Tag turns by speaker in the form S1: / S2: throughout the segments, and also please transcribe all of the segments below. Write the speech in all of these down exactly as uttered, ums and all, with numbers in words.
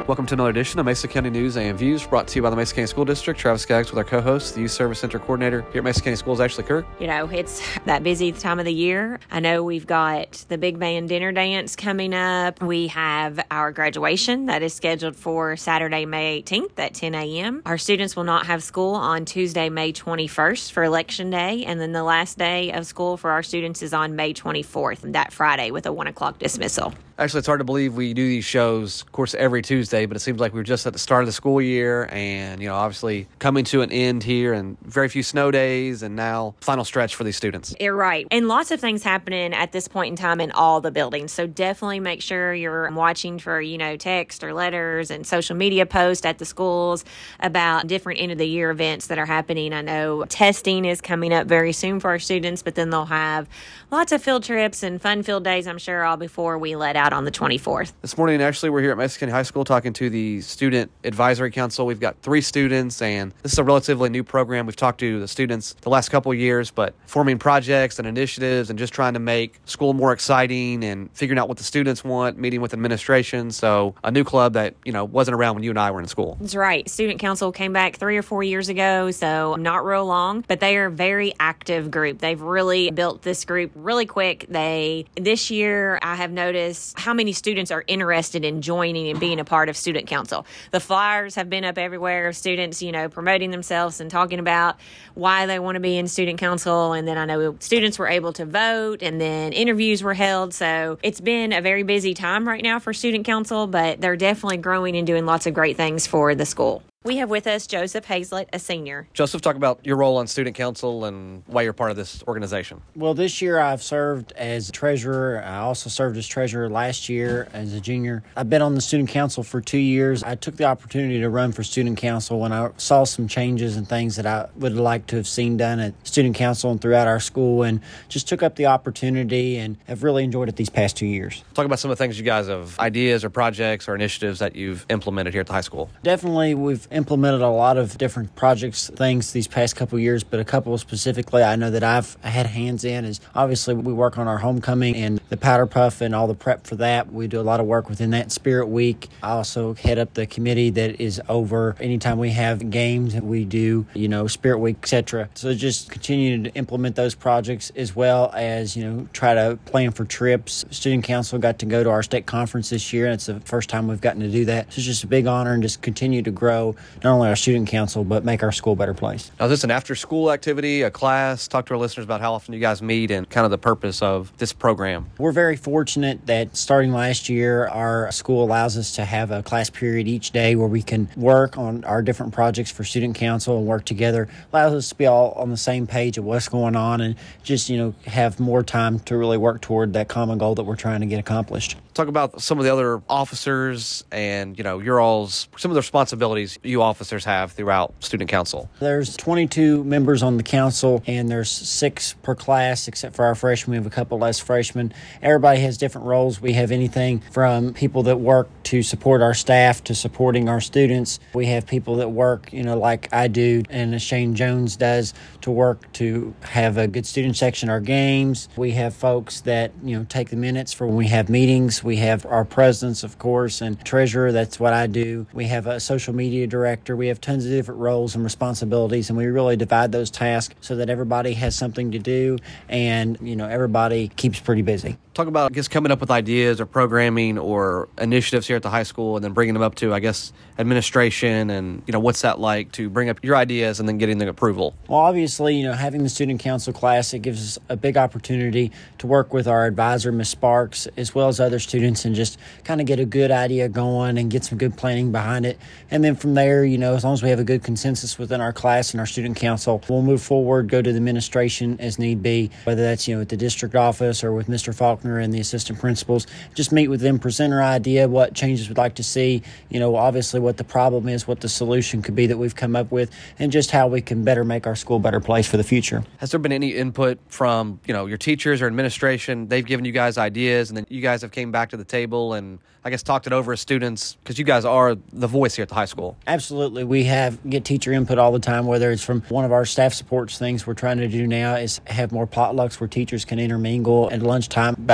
S1: Welcome to another edition of Mesa County News and Views, brought to you by the Mesa County School District. Travis Skaggs with our co-host, the Youth Service Center Coordinator here at Mesa County Schools, Ashley Kirk.
S2: You know, it's that busy time of the year. I know we've got the Big Band Dinner Dance coming up. We have our graduation that is scheduled for Saturday, May eighteenth at ten a.m. Our students will not have school on Tuesday, May twenty-first for Election Day, and then the last day of school for our students is on May twenty-fourth, that Friday, with a one o'clock dismissal.
S1: Actually, it's hard to believe we do these shows, of course, every Tuesday, but it seems like we were just at the start of the school year and, you know, obviously coming to an end here and very few snow days and now final stretch for these students.
S2: You're right. And lots of things happening at this point in time in all the buildings. So definitely make sure you're watching for, you know, text or letters and social media posts at the schools about different end of the year events that are happening. I know testing is coming up very soon for our students, but then they'll have lots of field trips and fun field days, I'm sure, all before we let out on the twenty-fourth.
S1: This morning, actually, we're here at Mesa County High School talking to the Student Advisory Council. We've got three students, and this is a relatively new program. We've talked to the students the last couple of years, but forming projects and initiatives and just trying to make school more exciting and figuring out what the students want, meeting with administration. So a new club that, you know, wasn't around when you and I were in school.
S2: That's right. Student Council came back three or four years ago, so not real long, but they are a very active group. They've really built this group really quick. They, this year, I have noticed how many students are interested in joining and being a part of Student Council. The flyers have been up everywhere of students, you know, promoting themselves and talking about why they want to be in Student Council. And then I know students were able to vote, and then interviews were held. So it's been a very busy time right now for Student Council, but they're definitely growing and doing lots of great things for the school. We have with us Joseph Hazlett, a senior.
S1: Joseph, talk about your role on Student Council and why you're part of this organization.
S3: Well, this year I've served as treasurer. I also served as treasurer last year as a junior. I've been on the Student Council for two years. I took the opportunity to run for Student Council when I saw some changes and things that I would like to have seen done at Student Council and throughout our school, and just took up the opportunity and have really enjoyed it these past two years.
S1: Talk about some of the things you guys have, ideas or projects or initiatives that you've implemented here at the high school.
S3: Definitely, we've implemented a lot of different projects, things these past couple years, but a couple specifically I know that I've had hands in is obviously we work on our homecoming and the powder puff and all the prep for that. We do a lot of work within that. Spirit Week. I also head up the committee that is over anytime we have games, we do, you know, Spirit Week, et cetera. So just continue to implement those projects as well as, you know, try to plan for trips. Student Council got to go to our state conference this year, and it's the first time we've gotten to do that. So it's just a big honor and just continue to grow not only our Student Council, but make our school a better place.
S1: Now, is this an after-school activity, a class? Talk to our listeners about how often you guys meet and kind of the purpose of this program.
S3: We're very fortunate that starting last year, our school allows us to have a class period each day where we can work on our different projects for Student Council and work together. Allows us to be all on the same page of what's going on and just, you know, have more time to really work toward that common goal that we're trying to get accomplished.
S1: Talk about some of the other officers and, you know, your all's, some of the responsibilities you officers have throughout Student Council.
S3: There's twenty-two members on the council, and there's six per class, except for our freshmen. We have a couple less freshmen. Everybody has different roles. We have anything from people that work to support our staff to supporting our students. We have people that work, you know, like I do and Shane Jones does, to work to have a good student section, our games. We have folks that, you know, take the minutes for when we have meetings. We have our presidents, of course, and treasurer. That's what I do. We have a social media director. We have tons of different roles and responsibilities, and we really divide those tasks so that everybody has something to do and, you know, everybody keeps pretty busy.
S1: Talk about, I guess, coming up with ideas or programming or initiatives here at the high school and then bringing them up to, I guess, administration and, you know, what's that like to bring up your ideas and then getting the approval?
S3: Well, obviously, you know, having the Student Council class, it gives us a big opportunity to work with our advisor, Miz Sparks, as well as other students and just kind of get a good idea going and get some good planning behind it. And then from there, you know, as long as we have a good consensus within our class and our Student Council, we'll move forward, go to the administration as need be, whether that's, you know, at the district office or with Mister Faulkner and the assistant principals. Just meet with them, present our idea, what changes we'd like to see, you know, obviously what the problem is, what the solution could be that we've come up with, and just how we can better make our school a better place for the future.
S1: Has there been any input from, you know, your teachers or administration? They've given you guys ideas, and then you guys have came back to the table and, I guess, talked it over as students, because you guys are the voice here at the high school.
S3: Absolutely. We have get teacher input all the time, whether it's from one of our staff supports things we're trying to do now is have more potlucks where teachers can intermingle at lunchtime about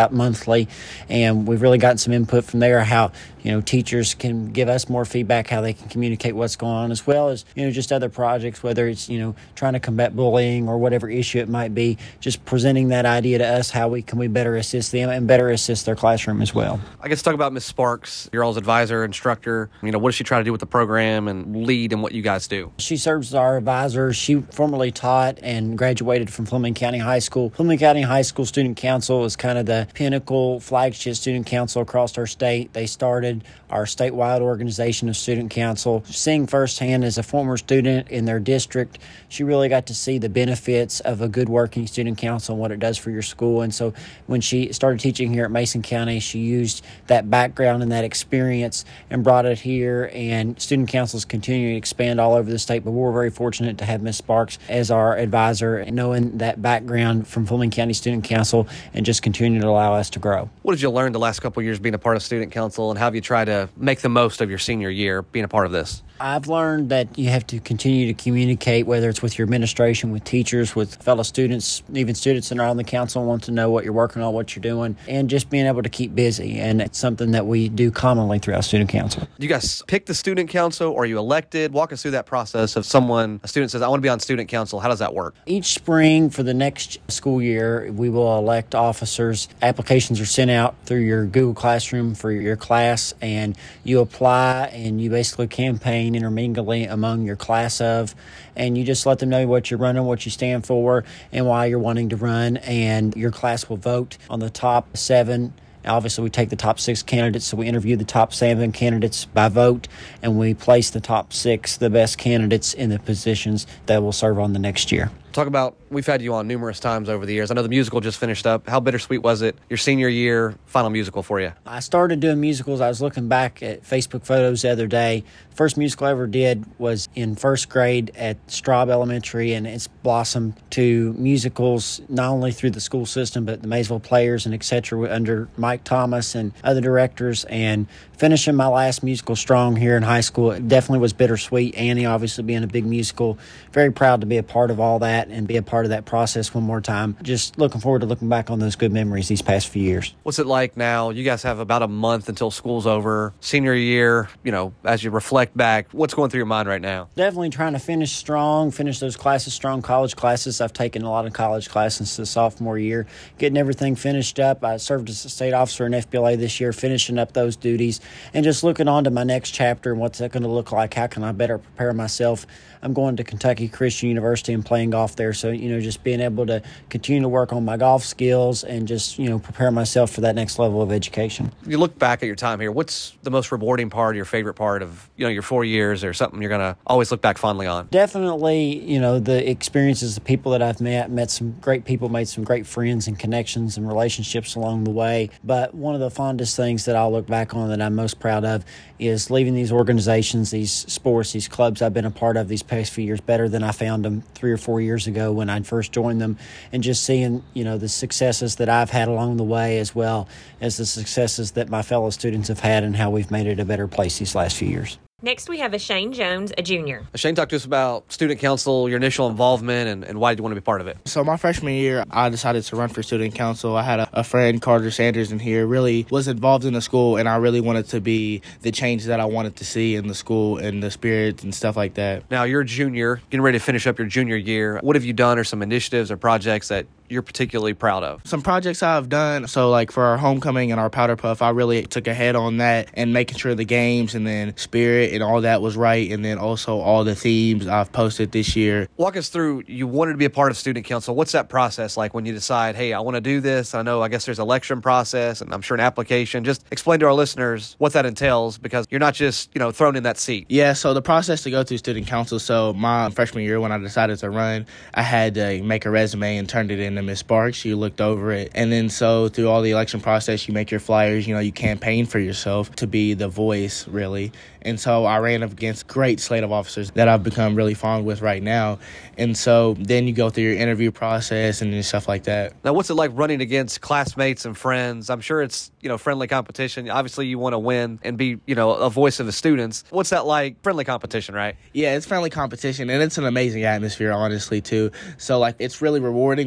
S3: about monthly, and we've really gotten some input from there how, you know, teachers can give us more feedback, how they can communicate what's going on, as well as, you know, just other projects, whether it's, you know, trying to combat bullying or whatever issue it might be, just presenting that idea to us, how we can we better assist them and better assist their classroom as well.
S1: I guess talk about Miss Sparks, your all's advisor, instructor. You know, what does she try to do with the program and lead in what you guys do?
S3: She serves as our advisor. She formerly taught and graduated from Fleming County High School. Fleming County High School Student Council is kind of the pinnacle flagship student council across our state. They started our statewide organization of student council. Seeing firsthand as a former student in their district, she really got to see the benefits of a good working student council and what it does for your school. And so when she started teaching here at Mason County, she used that background and that experience and brought it here, and student councils continue to expand all over the state. But we're very fortunate to have Miss Sparks as our advisor, and knowing that background from Fleming County Student Council, and just continue to allow us to grow.
S1: What did you learn the last couple of years being a part of student council, and how have you tried to make the most of your senior year being a part of this?
S3: I've learned that you have to continue to communicate, whether it's with your administration, with teachers, with fellow students, even students that are on the council want to know what you're working on, what you're doing, and just being able to keep busy. And it's something that we do commonly throughout student council.
S1: You guys pick the student council, or are you elected? Walk us through that process of someone, a student says, I want to be on student council. How does that work?
S3: Each spring for the next school year, we will elect officers. Applications are sent out through your Google Classroom for your class, and you apply and you basically campaign intermingling among your class of, and you just let them know what you're running, what you stand for, and why you're wanting to run, and your class will vote on the top seven. Obviously, we take the top six candidates, so we interview the top seven candidates by vote, and we place the top six, the best candidates, in the positions that will serve on the next year.
S1: Talk about, we've had you on numerous times over the years. I know the musical just finished up. How bittersweet was it, your senior year, final musical for you?
S3: I started doing musicals. I was looking back at Facebook photos the other day. First musical I ever did was in first grade at Straub Elementary, and it's blossomed to musicals not only through the school system, but the Maysville Players and et cetera under Mike Thomas and other directors. And finishing my last musical strong here in high school, it definitely was bittersweet. Annie obviously being a big musical. Very proud to be a part of all that and be a part of that process one more time. Just looking forward to looking back on those good memories these past few years.
S1: What's it like now? You guys have about a month until school's over. Senior year, you know, as you reflect back, what's going through your mind right now?
S3: Definitely trying to finish strong, finish those classes strong, college classes. I've taken a lot of college classes since the sophomore year, getting everything finished up. I served as a state officer in F B L A this year, finishing up those duties, and just looking on to my next chapter and what's that going to look like. How can I better prepare myself? I'm going to Kentucky Christian University and playing golf there. So, you know, just being able to continue to work on my golf skills and just, you know, prepare myself for that next level of education.
S1: You look back at your time here, what's the most rewarding part, your favorite part of, you know, your four years or something you're going to always look back fondly on?
S3: Definitely, you know, the experiences, the people that I've met, met some great people, made some great friends and connections and relationships along the way. But one of the fondest things that I'll look back on that I'm most proud of is leaving these organizations, these sports, these clubs I've been a part of these past few years better than I found them three or four years ago when I first joined them, and just seeing, you know, the successes that I've had along the way, as well as the successes that my fellow students have had, and how we've made it a better place these last few years.
S2: Next, we have a Shane Jones, a junior.
S1: Shane, talk to us about student council, your initial involvement, and, and why did you want to be part of it?
S4: So my freshman year, I decided to run for student council. I had a, a friend, Carter Sanders, in here, really was involved in the school, and I really wanted to be the change that I wanted to see in the school and the spirit and stuff like that.
S1: Now, you're a junior, getting ready to finish up your junior year. What have you done, or some initiatives or projects that you're particularly proud of?
S4: Some projects I've done, so like for our homecoming and our powder puff, I really took a head on that and making sure the games and then spirit and all that was right, and then also all the themes I've posted this year.
S1: Walk us through, you wanted to be a part of student council. What's that process like when you decide, hey, I want to do this? I know, I guess there's an election process and I'm sure an application. Just explain to our listeners what that entails, because you're not just, you know, thrown in that seat.
S4: Yeah, so the process to go through student council, so my freshman year when I decided to run, I had to make a resume and turned it in to Miss Sparks. She looked over it. And then so through all the election process, you make your flyers, you know, you campaign for yourself to be the voice, really. And so I ran up against a great slate of officers that I've become really fond with right now. And so then you go through your interview process and stuff like that.
S1: Now, what's it like running against classmates and friends? I'm sure it's, you know, friendly competition. Obviously, you want to win and be, you know, a voice of the students. What's that like? Friendly competition, right?
S4: Yeah, it's friendly competition, and it's an amazing atmosphere, honestly, too. So, like, it's really rewarding when you run against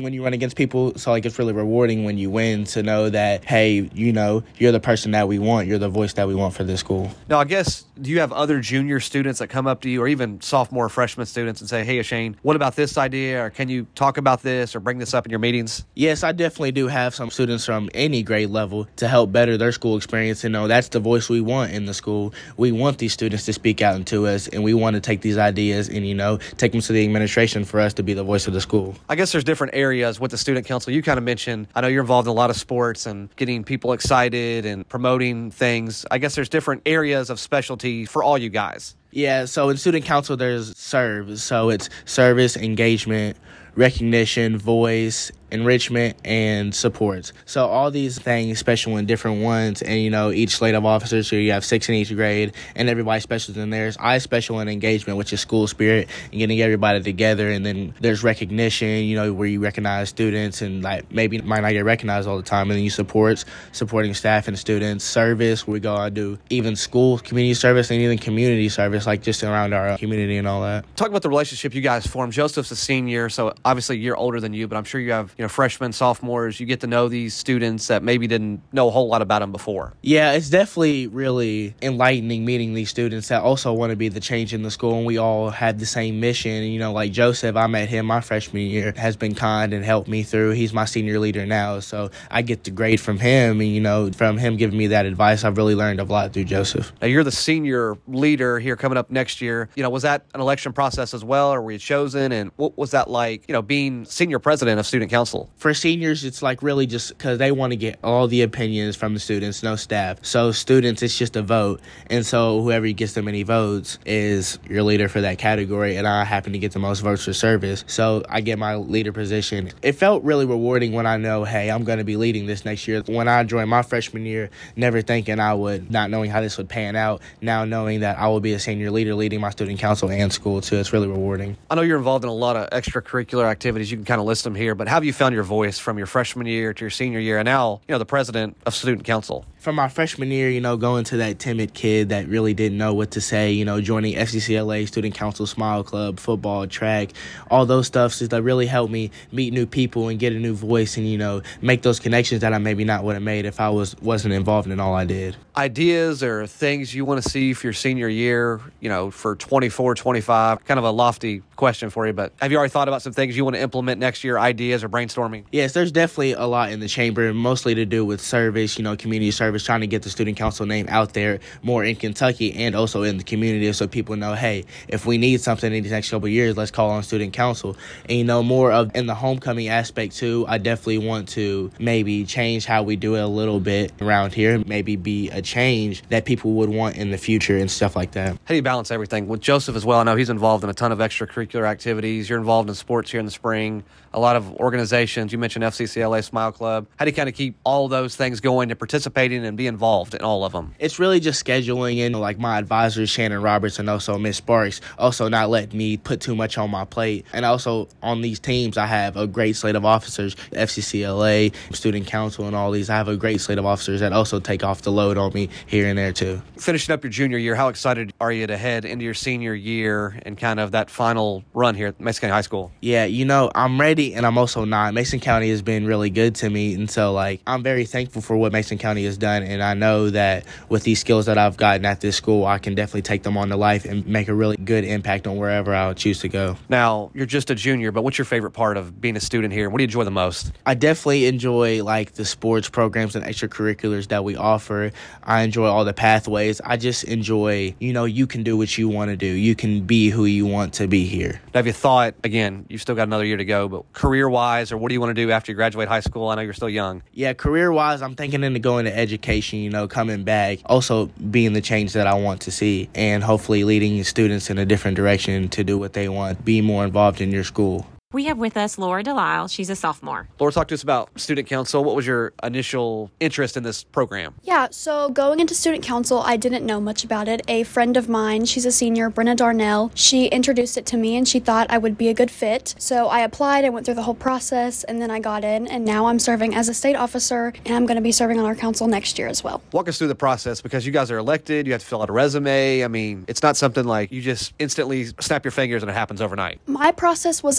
S4: against people. So like it's really rewarding when you win to know that, hey, you know, you're the person that we want. You're the voice that we want for this school.
S1: Now, I guess, do you have other junior students that come up to you, or even sophomore, freshman students, and say, hey, Shane, what about this idea? Or can you talk about this or bring this up in your meetings?
S4: Yes, I definitely do have some students from any grade level to help better their school experience. And know that's the voice we want in the school. We want these students to speak out into us, and we want to take these ideas and, you know, take them to the administration for us to be the voice of the school.
S1: I guess there's different areas with the student council. You kind of mentioned, I know you're involved in a lot of sports and getting people excited and promoting things. I guess there's different areas of specialty for all you guys.
S4: Yeah, so in student council, there's serve. So it's service, engagement, recognition, voice, enrichment, and supports. So all these things special in different ones, and you know, each slate of officers, so you have six in each grade, and everybody special in theirs. I special in engagement, which is school spirit and getting everybody together. And then there's recognition, you know, where you recognize students and like maybe might not get recognized all the time. And then you supports, supporting staff and students. Service, where we go and do even school community service and even community service, like just around our community and all that.
S1: Talk about the relationship you guys formed. Joseph's a senior, so obviously a year older than you, but I'm sure you have, you know, freshmen, sophomores. You get to know these students that maybe didn't know a whole lot about them before.
S4: Yeah, it's definitely really enlightening meeting these students that also want to be the change in the school, and we all had the same mission. You know, like Joseph, I met him my freshman year, has been kind and helped me through. He's my senior leader now, so I get the grade from him, and, you know, from him giving me that advice, I've really learned a lot through Joseph.
S1: Now, you're the senior leader here coming up next year. You know, was that an election process as well, or were you chosen? And what was that like, you know, being senior president of student council?
S4: For seniors, it's like really just because they want to get all the opinions from the students, no staff. So students, it's just a vote. And so whoever gets the many votes is your leader for that category. And I happen to get the most votes for service. So I get my leader position. It felt really rewarding when I know, hey, I'm going to be leading this next year. When I joined my freshman year, never thinking I would, not knowing how this would pan out, now knowing that I will be a senior leader leading my student council and school too, it's really rewarding.
S1: I know you're involved in a lot of extracurricular activities. You can kind of list them here, but how have you found your voice from your freshman year to your senior year and now, you know, the president of student council?
S4: From my freshman year, you know, going to that timid kid that really didn't know what to say, you know, joining F C C L A, Student Council, Smile Club, football, track, all those stuff that really helped me meet new people and get a new voice and, you know, make those connections that I maybe not would have made if I was, wasn't involved in all I did.
S1: Ideas or things you want to see for your senior year, you know, for twenty-four, twenty-five, kind of a lofty question for you, but have you already thought about some things you want to implement next year, ideas or brainstorming?
S4: Yes, there's definitely a lot in the chamber, mostly to do with service, you know, community service, trying to get the student council name out there more in Kentucky and also in the community so people know, hey, if we need something in these next couple of years, let's call on student council. And, you know, more of in the homecoming aspect too, I definitely want to maybe change how we do it a little bit around here, maybe be a change that people would want in the future and stuff like that.
S1: How do you balance everything? With Joseph as well, I know he's involved in a ton of extracurricular activities. You're involved in sports here in the spring, a lot of organizations. You mentioned F C C L A, Smile Club. How do you kind of keep all those things going and participating and be involved in all of them?
S4: It's really just scheduling, and like my advisors, Shannon Roberts and also Miss Sparks, also not letting me put too much on my plate. And also on these teams, I have a great slate of officers, F C C L A, Student Council, and all these. I have a great slate of officers that also take off the load on me here and there too.
S1: Finishing up your junior year, how excited are you to head into your senior year and kind of that final run here at Mason County High School?
S4: Yeah, you know, I'm ready and I'm also not. Mason County has been really good to me, and so like I'm very thankful for what Mason County has done, and I know that with these skills that I've gotten at this school, I can definitely take them on to life and make a really good impact on wherever I'll choose to go.
S1: Now, you're just a junior, but what's your favorite part of being a student here? What do you enjoy the most?
S4: I definitely enjoy like the sports programs and extracurriculars that we offer. I enjoy all the pathways. I just enjoy, you know, you can do what you want to do. You can be who you want to be here.
S1: Have you thought, again, you've still got another year to go, but career-wise, or what do you want to do after you graduate high school? I know you're still young.
S4: Yeah, career-wise, I'm thinking into going to education, you know, coming back, also being the change that I want to see, and hopefully leading students in a different direction to do what they want, be more involved in your school.
S2: We have with us Laura Delisle. She's a sophomore.
S1: Laura, talk to us about student council. What was your initial interest in this program?
S5: Yeah, so going into student council, I didn't know much about it. A friend of mine, she's a senior, Brenna Darnell, she introduced it to me and she thought I would be a good fit. So I applied, I went through the whole process, and then I got in, and now I'm serving as a state officer, and I'm going to be serving on our council next year as well.
S1: Walk us through the process, because you guys are elected, you have to fill out a resume. I mean, it's not something like you just instantly snap your fingers and it happens overnight.
S5: My process was a little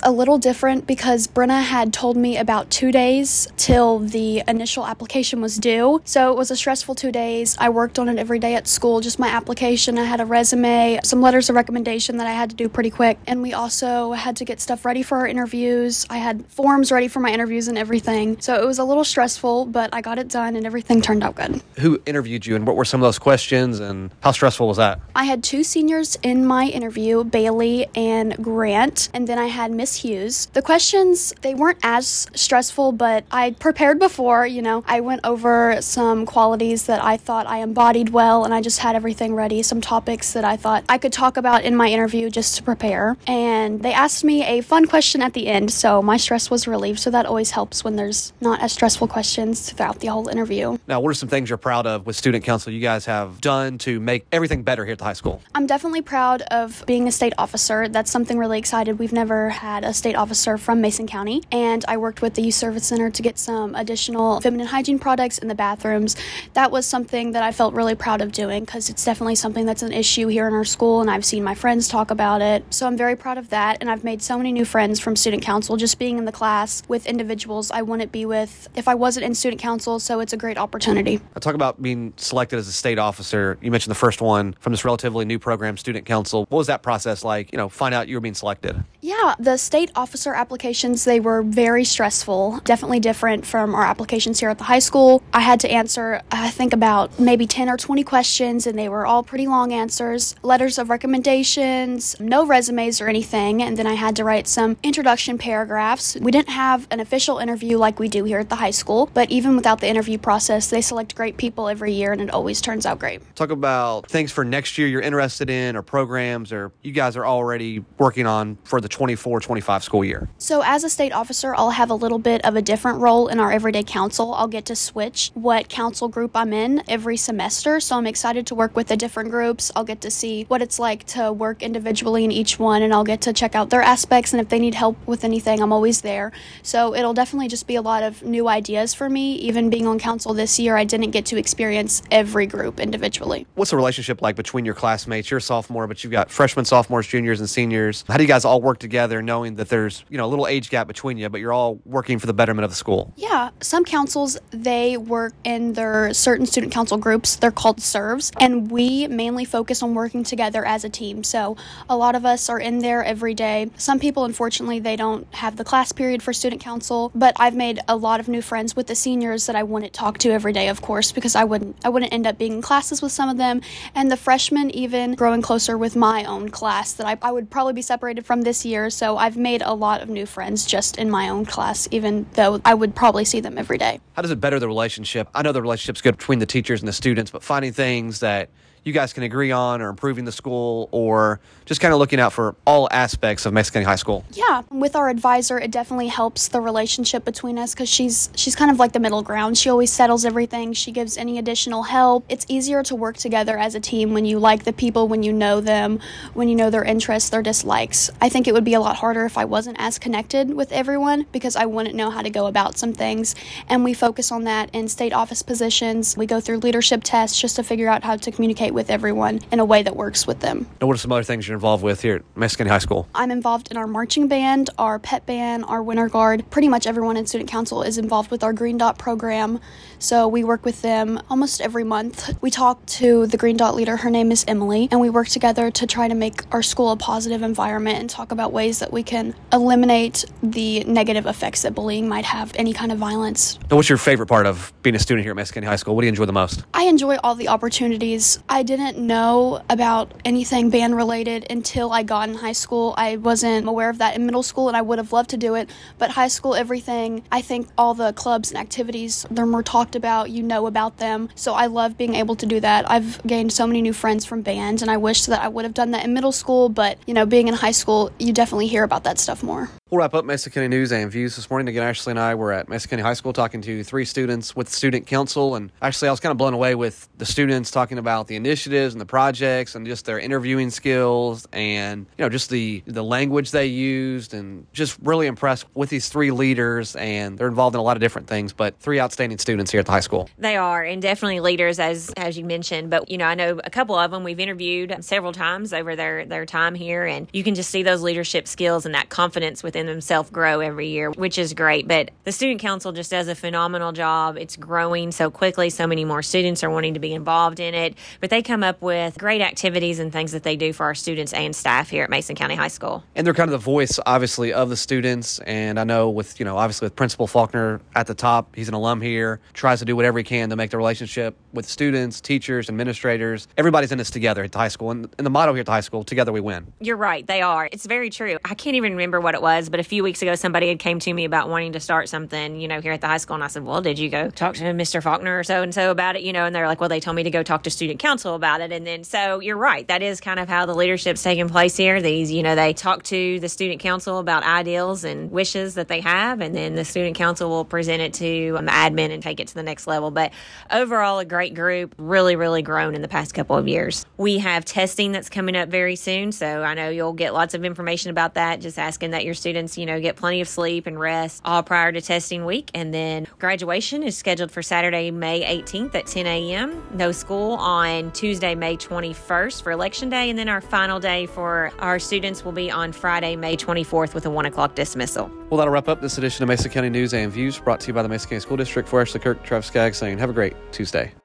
S5: different because Brenna had told me about two days till the initial application was due. So it was a stressful two days. I worked on it every day at school, just my application. I had a resume, some letters of recommendation that I had to do pretty quick. And we also had to get stuff ready for our interviews. I had forms ready for my interviews and everything. So it was a little stressful, but I got it done and everything turned out good.
S1: Who interviewed you and what were some of those questions and how stressful was that?
S5: I had two seniors in my interview, Bailey and Grant, and then I had Miss Hughes. The questions, they weren't as stressful, but I prepared before, you know. I went over some qualities that I thought I embodied well, and I just had everything ready, some topics that I thought I could talk about in my interview just to prepare. And they asked me a fun question at the end, so my stress was relieved, so that always helps when there's not as stressful questions throughout the whole interview.
S1: Now, what are some things you're proud of with Student Council you guys have done to make everything better here at the high school?
S5: I'm definitely proud of being a state officer. That's something really excited. We've never had a state officer from Mason County, and I worked with the Youth Service Center to get some additional feminine hygiene products in the bathrooms. That was something that I felt really proud of doing because it's definitely something that's an issue here in our school, and I've seen my friends talk about it. So I'm very proud of that, and I've made so many new friends from Student Council just being in the class with individuals I wouldn't be with if I wasn't in Student Council, so it's a great opportunity.
S1: I talk about being selected as a state officer. You mentioned the first one from this relatively new program, Student Council. What was that process like, you know, find out you were being selected?
S5: Yeah, the state officer applications, they were very stressful, definitely different from our applications here at the high school. I had to answer, I think, about maybe ten or twenty questions, and they were all pretty long answers. Letters of recommendations, no resumes or anything, and then I had to write some introduction paragraphs. We didn't have an official interview like we do here at the high school, but even without the interview process, they select great people every year, and it always turns out great.
S1: Talk about things for next year you're interested in or programs or you guys are already working on for the twenty-four twenty-five school year.
S5: So as a state officer, I'll have a little bit of a different role in our everyday council. I'll get to switch what council group I'm in every semester, so I'm excited to work with the different groups. I'll get to see what it's like to work individually in each one, and I'll get to check out their aspects, and if they need help with anything, I'm always there. So it'll definitely just be a lot of new ideas for me. Even being on council this year, I didn't get to experience every group individually.
S1: What's the relationship like between your classmates? You're a sophomore, but you've got freshmen, sophomores, juniors, and seniors. How do you guys all work together knowing that there's, you know, a little age gap between you, but you're all working for the betterment of the school?
S5: Yeah, some councils, they work in their certain student council groups. They're called serves, and we mainly focus on working together as a team. So a lot of us are in there every day. Some people, unfortunately, they don't have the class period for student council, but I've made a lot of new friends with the seniors that I wouldn't talk to every day, of course, because I wouldn't I wouldn't end up being in classes with some of them, and the freshmen even growing closer with my own class that I, I would probably be separated from this year. So I've made a lot of new friends just in my own class, even though I would probably see them every day.
S1: How does it better the relationship? I know the relationship's good between the teachers and the students, but finding things that you guys can agree on or improving the school or just kind of looking out for all aspects of Mason County High School.
S5: Yeah, with our advisor, it definitely helps the relationship between us because she's she's kind of like the middle ground. She always settles everything. She gives any additional help. It's easier to work together as a team when you like the people, when you know them, when you know their interests, their dislikes. I think it would be a lot harder if I wasn't as connected with everyone because I wouldn't know how to go about some things. And we focus on that in state office positions. We go through leadership tests just to figure out how to communicate with everyone in a way that works with them.
S1: Now, what are some other things you're involved with here at Mason County High School?
S5: I'm involved in our marching band, our pep band, our winter guard. Pretty much everyone in student council is involved with our Green Dot program, so we work with them almost every month. We talk to the Green Dot leader, her name is Emily, and we work together to try to make our school a positive environment and talk about ways that we can eliminate the negative effects that bullying might have, any kind of violence.
S1: Now, what's your favorite part of being a student here at Mason County High School? What do you enjoy the most?
S5: I enjoy all the opportunities. I didn't know about anything band related until I got in high school. I wasn't aware of that in middle school, and I would have loved to do it, but high school, everything, I think all the clubs and activities, they're more talked about, you know about them, so I love being able to do that. I've gained so many new friends from bands, and I wish that I would have done that in middle school, but, you know, being in high school, you definitely hear about that stuff more.
S1: We'll wrap up Mason County News and Views this morning. Again, Ashley and I were at Mason County High School talking to three students with Student Council, and actually I was kind of blown away with the students talking about the initiatives and the projects and just their interviewing skills and, you know, just the, the language they used, and just really impressed with these three leaders, and they're involved in a lot of different things, but three outstanding students here at the high school.
S2: They are, and definitely leaders, as as you mentioned, but, you know, I know a couple of them we've interviewed several times over their, their time here, and you can just see those leadership skills and that confidence within seeing themselves grow every year, which is great. But the student council just does a phenomenal job. It's growing so quickly. So many more students are wanting to be involved in it. But they come up with great activities and things that they do for our students and staff here at Mason County High School.
S1: And they're kind of the voice, obviously, of the students. And I know with, you know, obviously with Principal Faulkner at the top, he's an alum here, tries to do whatever he can to make the relationship with students, teachers, administrators. Everybody's in this together at the high school. And, and the motto here at the high school, together we win.
S2: You're right. They are. It's very true. I can't even remember what it was, but a few weeks ago, somebody had came to me about wanting to start something, you know, here at the high school. And I said, well, did you go talk to Mister Faulkner or so-and-so about it? You know, and they're like, well, they told me to go talk to student council about it. And then, so you're right. That is kind of how the leadership's taking place here. These, you know, they talk to the student council about ideals and wishes that they have. And then the student council will present it to um, admin and take it to the next level. But overall, a great group, really, really grown in the past couple of years. We have testing that's coming up very soon. So I know you'll get lots of information about that. Just asking that your students, you know, get plenty of sleep and rest all prior to testing week. And then graduation is scheduled for Saturday, May eighteenth at ten a.m. No school on Tuesday, May twenty-first for Election Day. And then our final day for our students will be on Friday, May twenty-fourth with a one o'clock dismissal.
S1: Well, that'll wrap up this edition of Mason County News and Views, brought to you by the Mason County School District. For Ashley Kirk, Travis Skaggs saying have a great Tuesday.